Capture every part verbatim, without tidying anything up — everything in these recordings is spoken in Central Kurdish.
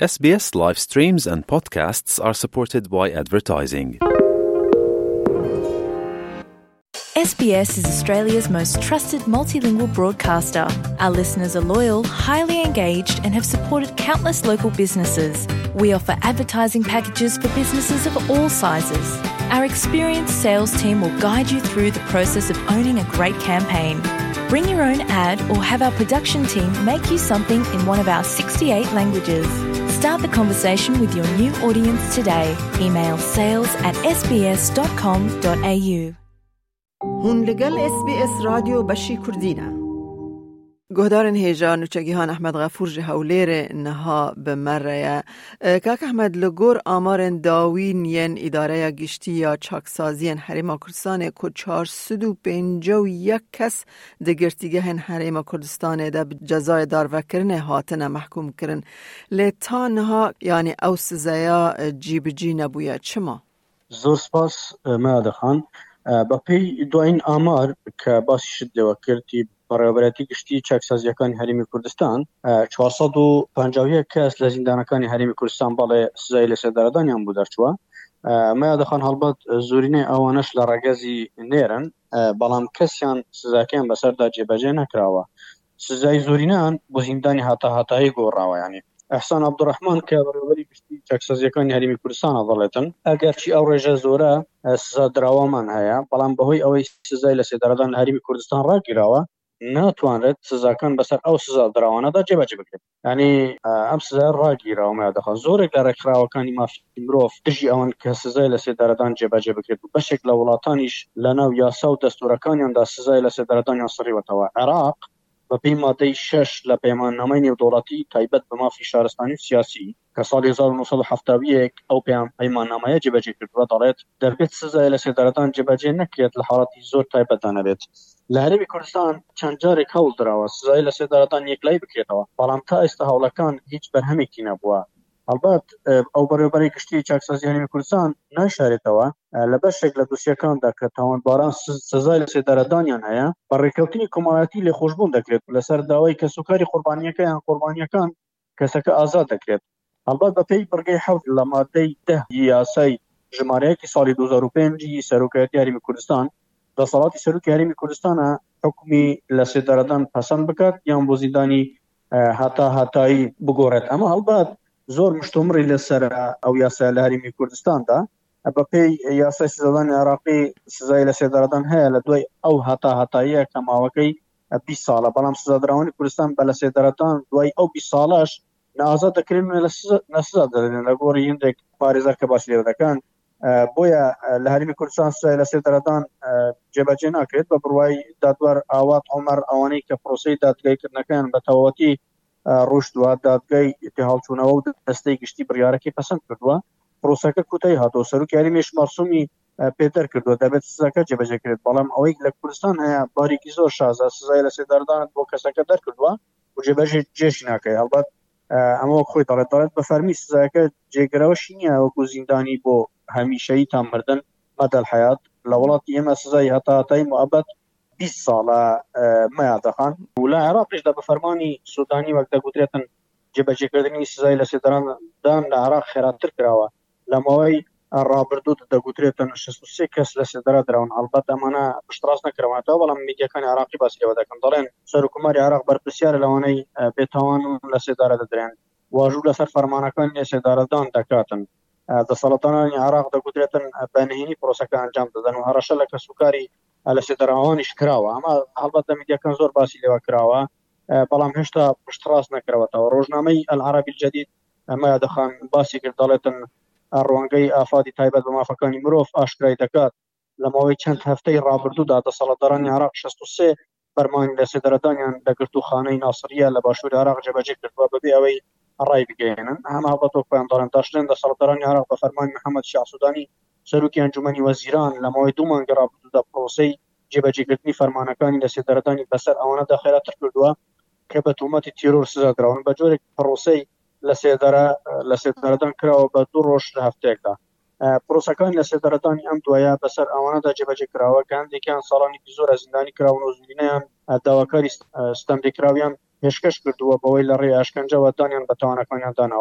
S B S live streams and podcasts are supported by advertising. S B S is Australia's most trusted multilingual broadcaster. Our listeners are loyal, highly engaged, and have supported countless local businesses. We offer advertising packages for businesses of all sizes. Our experienced sales team will guide you through the process of owning a great campaign. Bring your own ad or have our production team make you something in one of our sixty-eight languages. Start the conversation with your new audience today. Email sales at s b s dot com dot a u. هون لگل اس بی اس رادیو بشی کردینه. گهدارن هیجا نوچگیهان احمد غفور جهولیر نها بمره. کاک احمد لگور آمارن داوین ین اداره گشتی یا چاکسازین حریم کردستان که چهارصد و پنجاه و یک کس دگرتیگه هن حریم کردستان ده جزای دار وکرنه هاتنه محکوم کرن. لیتا نها یعنی او سزایا جیب جی نبویا چما؟ زور سپاس ماده خان. با پی دوین آمار که باسی شده و کردی برابریتی گشتی چاکسازیەکانی هەرێمی کوردستان چهارصد و پنجاه و یک کەس لە زیندانەکانی هەرێمی کوردستان باڵێ سزای لە سێدارەدانیان بوو دەرچووە. مەیە دەخان هەڵبەت زۆرینەی ئەوانەش لە ڕەگەزی نێرن بەڵام کەسیان سزاکەیان بەسەردا جێبەجێ نەکراوە. سزای زۆرینەیان بۆ زیندانی هاتا هاتایی گۆڕاوە. یعنی ئەحسان عەبدوڕەحمان کە بەڕێوەبەری گشتی چاکسازیەکانی هەرێمی کوردستانە دەڵێتن ئەگەرچی ئەو ڕێژە زۆرە سزا دراوەمان هەیە بەڵام بەهۆی ئەوەی سزای لە سێدارەدان هەرێمی کوردستان ڕاگیراوە ناتوانرێت سزاکان بەسەر ئەو سزا دراوانەدا جێبەجێ بکرێت. یعنی ئەم سزا ڕاگیراوە دەخوات زۆرێک لە ڕێکخراوەکانی مافی مرۆڤ دژی ئەوەن کە سزای لە سێدارەدان جێبەجێ بکرێت و بەشێک لە وڵاتانیش لەناو یاسا و دەستوورەکانیاندا سزای لە سێدارەدانیان سڕیوەتەوە. عێراق بەپێی مادەی شەش لە پەیماننامەی نێودەوڵەتی تایبەت بە مافی شارستانی و سیاسی کە ساڵی هەزار و نۆسەد و هەفتاد و یەک ئەو پەیماننامەیە جێبەجێ کردووە دەڵێت دەبێت سزای لە سێدارەدان جێبەجێ نەکرێت لە حاڵەتی زۆر تایبەتدا نەبێت. لە هەرێمی کوردستان چەند جارێک هەوڵ دراوە سزای لە سێدارەدان یەکلای بکرێتەوە بەڵام تا ئێستا هەوڵەکان هیچ بەرهەمێکی نەبووە. هەڵبەت ئەو بەڕێوەبەری گشتی چاکسازی هەرێمی کوردستان ناشارێتەوە لە بەشێک لە دۆسیەکاندا کە تاوانباران سزای لە سێدارەدانیان هەیە بە ڕێکەوتنی کۆمەڵایەتی لێخۆشبوون دەکرێت و لەسەر داوای کەسوکاری قوربانیەکە یان قوربانیەکان کەسەکە ئازاد دەکرێت. هەڵبەت بەپێی بڕگەی حەوت لە مادەی دە یاسای ژمارەیەکی ساڵی دوو هەزار و پێنج سەرۆکایەتی هەرێمی کوردستان دەسەڵاتی سەرۆکی هەرێمی کوردستانە حکمی لە سێدارەدان پەسەند بکات یان بۆ زیندانی هاتا هاتایی بگۆڕێت. ئەمە هەڵبەت زۆر مشتومڕی لەسەر ئەو یاسای لە هەرێمی کوردستاندا بەپێی یاسای سزادانی عێراقی سزای لە سێدارەدان هەیە لە دوای ئەو هاتا هاتاییە کە ماوەکەی بیست ساڵە بەڵام سزادراوانی کوردستان بە لە سێدارەدان دوای ئەو بیست ساڵەش نەئازاد دەکرێن لە سزا دەدرێن لە گۆڕی هێندێک پارێزەر کە باسی لێ دەکەن. بۆیە لە هەرێمی کوردستان سزای لە سێدارەدان جێبەجێ ناکرێت بە بڕوای دادوەر ئاوات عومەر ئەوانەی کە پرۆسەی دادگایکردنەکەیان بە تەواوەتی ڕۆشتووە دادگای ئیتیحادچوونەوە و دەستەی گشتی بڕیارەکەی پەسەند کردووە. پرۆسەکە کوتای هاتەوە سەرۆکی هەرێمیش مەرسومی پێدەر کردووە دەبێت سزاکە جێبەجێ کرێت بەڵام ئەوەی لە کوردستان هەیە باریکی زۆر شازە سزای لە سێدارەدان بۆ کەسەکە دەرکردووە و جێبەجێ جێشی ناکەی. هەڵبەت ئەمە خۆی دەڵێت دەڵێت بە فەرمی سزاکە جێگرەوەشی نییە وەکو زیندانی بۆ هەمیشەیی تا مردن مەدەل حەیات. لە وڵاتی ئێمە سزای هاتا هاتایی موعەبەد بیست ساڵە مەیادەخان و لە عێراقیشدا بە فەرمانی سوودانی وەک دەگوترێتن جێبەجێکردنی سزای لە سێدارەدان لە عێراق خێراتر کراوە لە ماوەی ڕابردوو دەگوترێتن شەست و سێ کەس لە سێدارە دراون. هەڵبەت ئەمانە پشتڕاست نەکراونەتەوە بەڵام میدیاکانی عێراقی باسی لێوە دەکەن دەڵێن سەرۆکوماری عێراق بەرپرسیارە لەوانەی بێتاوان لە سێدارە دەدرێن واژوو لەسەر فەرمانەکانی سێدارەدان دەکاتن. دەسەڵاتدارانی عێراق دەگوترێتن بەنهێنی پرۆسەکە ئەنجام دەدەن و هەڕەشە لە کەسوکاری لە سێدارەوانیش کراوە. ئەمە هەڵبەت لە میدیاکان زۆر باسی لێوە کراوە بەڵام هێشتا پشتڕاست نەکراوەتەوە. ڕۆژنامەی العربی الجدید ئەمە دەخان باسی کرد دەڵێتن ڕوانگەی ئافادی تایبەت بە مافەکانی مرۆڤ ئاشکرای دەکات لە ماوەی چەند هەفتەی ڕابردوودا دەسەڵاتدارانی عێراق شەست و سێ فەرمانی لە سێدارەدانیان دەگرت و خانەی ناسریە لە باشووری عێراق جێبەجێ کردووە بەبێ ئەوەی ڕای بگەێنن. ئەمە هەڵبەت وەکویان دەڵێن داشتێن دەسەڵاتدارانی عێراق بە فەرمانی محەممەد شیع سوودانی سەرۆکی ئەنجومەنی وەزیران لە ماوەی دوو مانگە ڕابردوودا پرۆسەی جێبەجێکردنی فەرمانەکانی لە سێدارەدانی بەسەر ئەوانەدا خێراتر کردووە کە بە تۆمەتی تیرۆر سزا دراون بە جۆرێک پرۆسەی لە سێدارە لە سێدارەدان کراوە بە دوو ڕۆژ لە هەفتەیەکدا. پرۆسەکانی لە سێدارەدانی ئەم دوایە بەسەر ئەوانەدا جێبەجێ کراوە کە هەندێکیان ساڵانێکی زۆر زیندانی کراون و زمینەیان داواکاری ستەمدەکراویان پێشکەش کردووە بەوەی لە ڕێی ئاشکەنجەوە دانیان بە تاوانەکانیان داناوە.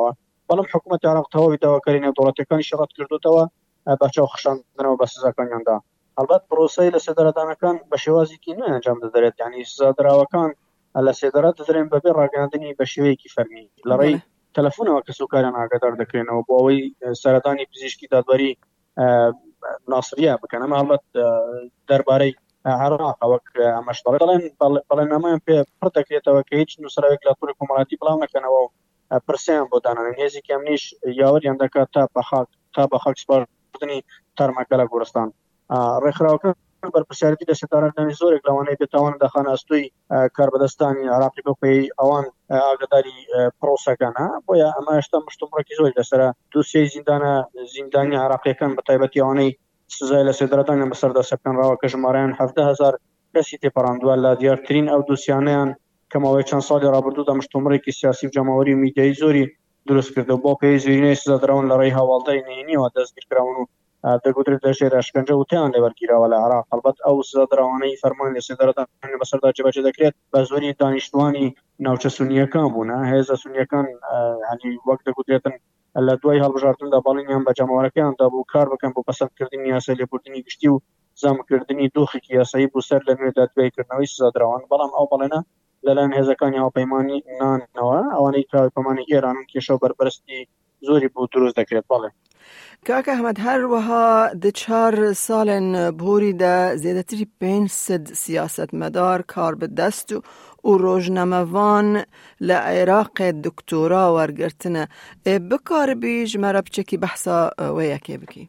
بەڵام حکوومەتی عێراق تەواوی داواکاری نێودەوڵەتیەکانی شەڕەت کردوتەوە بە چاو خشاندنەوە بە سزاکانیاندا. هەڵبەت پرۆسەی لە سێدەرەدانەکان بە شێوازێکی نوێ ئەنجام دەدرێت، یعنی سزادراوەکان لە سێدەرە دەدرێن بەبێ ڕاگەاندنی بە شێوەیەکی فەرمی لەڕێی تەلەفۆنەوە کەسوکاریان ئاگادار دەکرێنەوە بۆ ئەوەی سەردانی پزیشکی دادوەری ناسریە بکەن. ئەمە هەڵبەت دەربارەی عێراق وەک ئەمەش دەڵێن بەڵێنامەیان پێ پڕ دەکرێتەوە کە هیچ نووسراوێک لە تووری کۆمەڵایەتی بڵاو نەکەنەوە و پرسیان بۆ دانان هێزێکی ئەمنیش یاوەریان دەکات تا بە خاک تا بە خاک سپاردنی تارمەکە لە گۆرستان. ڕێکخراوەکە بەرپرسیارەتی لە سێدارەکانی زۆرێک لەوانەیە بێتاوان دەخانە ئەستۆی کاربەدەستانی عێراقی بەپێی ئەوان ئاگاداری پرۆسەکانە. بۆیە ئەمە هێشتا مشتومڕێکی زۆری لەسەرە دووسێ زیندانە زیندانی عێراقیەکان بە تایبەتی ئەوانەی سزای لە سێدارەدانیان بەسەردا سەپێنراوە کە ژمارەیان هەڤدە هەزار کەسی تێپەڕاندووە لە دیارترین ئەو دووسیانەیان کە ماوەی چەند ساڵی ڕابردوودا مشتومڕێکی سیاسی و جەماوەری و میدیایی زۆری دروست کردەوە بۆ پێی زۆرینەی سزادراون لە ڕێی هەواڵداری نهێنیەوە دەستگیرکراون و دەگوترێت لە ژێر ئەشکەنجە وتیان لێوەرگیراوە لە عێراق. هەڵبەت ئەو سزادراوانەی فەرمان لە سێدارەدان بەسەردا جێبەجێ دەکرێت بە زۆری دانیشتوانی ناوچە سونیەکان بوون. هێزە سونیەکان ینی وەک دەگوترێتن لە دوای هەڵبژاردندا باڵینیان بە جەماوەرەکەیاندا بوو کار بکەن بۆ پەسەندکردنی یاسای لێبوردنی گشتی و زامکردنی دۆخێکی یاسایی بوو سەر لە نوێ دادگایکردنەوەی سزادراوان. بەڵام ئەو بەڵێنە لەلایەن هێزەکانی هاوپەیمانی نانەوە ئەوانەی هاوپەیمانی ئێران کێشە و بەرپەرستی زۆری بوو دروست دەکرێت. بەڵێ کاکە ئەحمەد هەروەها دە چار ساڵێن بۆریدا زێدەتری پێنج سەد سیاسەتمەدار کار بەدەست و ڕۆژنامەوان لە عێراق دکتۆرا وەرگرتنە بکاربی ژمارە بچێکی بەحسا وەیەکێ بکی.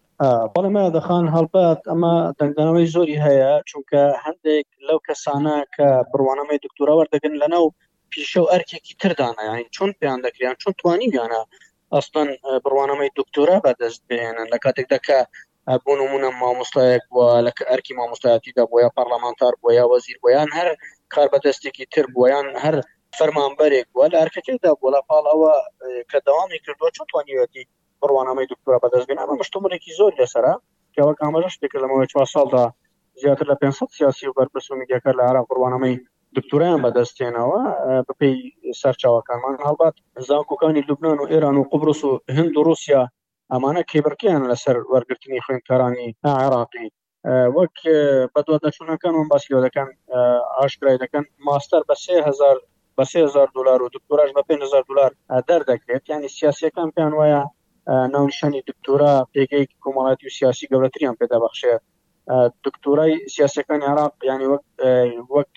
بەڵێ مە دەخان هەڵبەت ئەمە دەنگدانەوەی زۆری هەیە چونکە هەندێک لەو کەسانە کە بڕوانەمەی دکتۆرا وەردەگرن لەناو پیشە و ئەرکێکی تردانە، یعنی چۆن پێیان دەکریان چۆن توانیویانە ئەستان بڕوانەمەی دکتۆرا بەدەست بێنن لە کاتێکدا کە بۆ نمونە مامۆستایەک بووە لە ئەرکی مامۆستایەتیدا بۆیە پەرلەمانتار بۆیە وەزیر بۆیان هەر کار بەدەستێکی تر بۆیان هەر فەرمانبەرێک بووە لە ئەرکەکەیدا بۆ لە پاڵەوە کە دەوامی کردووە چۆن توانیوەتی بڕوانەمەی دکتۆرا بەدەست بێن. ئەمە مشتومڕێکی زۆر لەسەرە کە وەک ئاماژەش پێکرد لەمەوەی چوار ساڵدا زیاتر لە پێنج سەد سیاسی و بەرپرس و میدیاکار لە عێراق بڕوانەمەی دکتۆرایان بەدەستێنەوە بەپێی سەرچاوەکانمان. هەڵبەت زانکۆکانی لوبنان و ئێران و قوبرس و هند و رووسیا ئەمانە کێبڕکیان لەسەر وەرگرتنی خوێندکارانی عێراقی وەک بەدوادەچوونەکانمان باسی لێ دەکەن ئاشکرای دەکەن ماستەر بە سێ هەزار بە سێ هەزار دلار و دکتۆراش بە پێنج هەزار دلار دەردەکرێت. یعنی سیاسیەکان پێیان وایە ناونیشانی دکتۆرا پێگەیەکی کۆمەڵایەتی و سیاسی گەورەتریان پێدەبەخشێت. دکتۆرای سیاسیەکانی عێراق ینی وەک وەک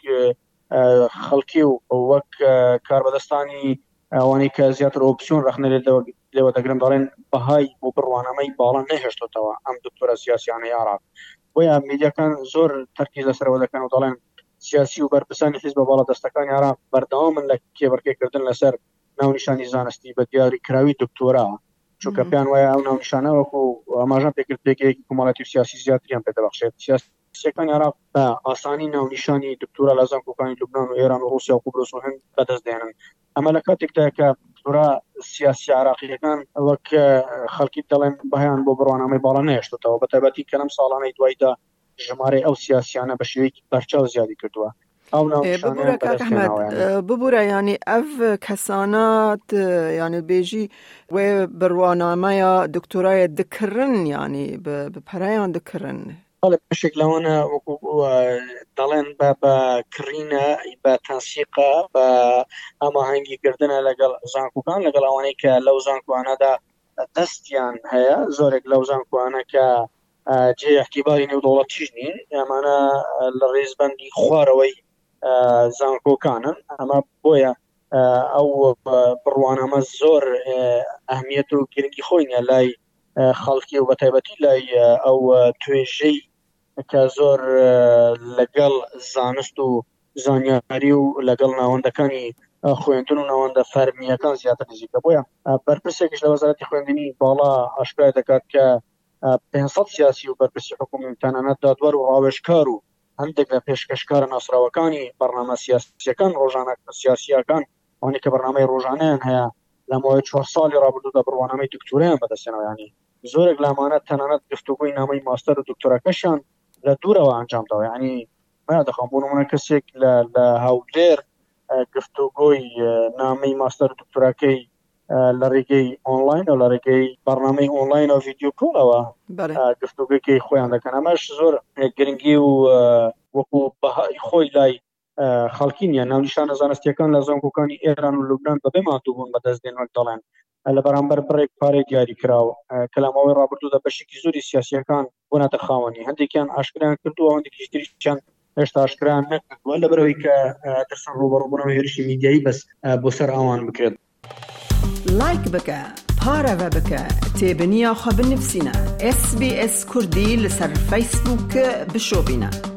خەڵکی و وەک کاربەدەستانی ئەوانەی کە زیاتر ئۆپسیۆن ڕەخنە لێوە دەگرن دەڵێن بەهای بۆ بڕوانەمەی باڵا نەهێشتۆتەوە ئەم دکتۆرە سیاسیانەی عێراق. بۆیە میدیاکان زۆر تەرکیز لەسەرەوە دەکەن و دەڵێن سیاسی و بەرپرسانی حیزب باڵا دەستەکانی عێراق بەردەوامن لە کێبڕکێکردن لەسەر ناونیشانی زانستی بە دیاریکراوی دکتۆرا چونکە پێیان وایە ئەو ناونیشانە وەکو ئاماژان پێکرد پێگەیەکی کۆمەڵایەتی و سیاسی زیاتریان پێدەبەخشێت. سیاسیەکانی عێراق بە ئاسانی ناونیشانی دکتۆرا لە زانکۆکانی لوبنان و ئێران و رووسیا و قوبرس و هەند بەدەست دێنن. ئەمە لە کاتێکدا کە دکتۆرا سیاسی عێراقیەکان وەک خەڵکی دەڵێن بەهیان بۆ بڕوانەمەی باڵا نەهێشتوتەوە بە تایبەتی کە لەم ساڵانەی دوایدا ژمارەی ئەو سیاسیانە بە شێوەیەکی بەرچاو زیادی کردووە. ببورە کاک ئەحمەد ببورە ینی ئەف کەسانات ینی بێژی وێ بڕوانامەیە دکتۆرایە دکردن ینی بپەرایان دکردن بەڵێ پێشێک لەوانە وەکو دەڵێن بە کڕینە بە تەنسیقە بە ئاماهەنگیکردنە لەگەڵ زانکۆکان لەگەڵ ئەوانەی کە لەو زانکۆوانەدا دەستیان هەیە. زۆرێک لەو زانکۆوانە کە جێ احتیباری نێودەوڵەتیش نین ئەمانە لە ڕێزبەندی خوارەوەی زانکۆکانن. ئەمە بۆیە ئەو بڕوانەمە زۆر ئەهمیەت و گرنگی خۆی نیە لای خەڵکی و بەتایبەتی لای ئەو توێژەی کە زۆر لەگەڵ زانست و زانیاری و لەگەڵ ناوەندەکانی خوێندن و ناوەندە فەرمیەکان زیاتر نزیکە. بۆیە بەرپرسێکیش لە وەزارەتی خوێندنی باڵا ئاشکرای دەکات کە پێنج سەد سیاسی و بەرپرسی حکوومەت تەنانەت دادوەر و ڕاوێژکار و هەندێک لە پێشکەشکارە ناسراوەکانی بەرنامە سیاسیەکان ڕۆژانە سیاسیەکان ئەوانەی کە بەرنامەی ڕۆژانەیان هەیە لە ماوەی چوار ساڵی ڕابردوودا بڕوانەمەی دکتۆرایان بەدەستێنەوە. ینی زۆرێک لەمانە تەنانەت گفتوگۆی نامەی ماستەر و دکتۆراکەشیان لە دوورەوە ئەنجام داوە. ینی ما دەخوام بۆ نمونە کەسێک لە هەولێر گفتوگۆی نامەی ماستەر و دکتۆراکەی لەڕێگەی ئۆنلاین و لەڕێگەی بەرنامەی ئۆنلاین و ڤیدیۆ کۆڵەوە گفتوگۆکەی خۆیان دەکەن. ئەمەش زۆر گرنگی و وەکو بەهای خۆی لای خەڵکینیان ناونیشانە زانستیەکان لە زانکۆکانی ئێران و لوبنان بەبێ ماتوو بوون بەدەستدێن وەک دەڵێن لە بەرامبەر بڕێک پارەی دیاری کراوە کە لە ماوەی ڕابردوودا بەشێکی زۆری سیاسیەکان بوونەتە خاوەنی، هەندێکیان ئاشکرایان کردووە، هەندێکی تریشیان هێشتا ئاشکرایان نەکردووە لەبەرەوەی کە ترسان ڕوبەڕووبوونەوەی هێرشی میدیایی بەس بۆ سەر ئەوان بکرێت. لايك بكا بارا بكا تابنيا خبر نفسنا اس بي اس كردي لسر فيسبوك بشوبنا.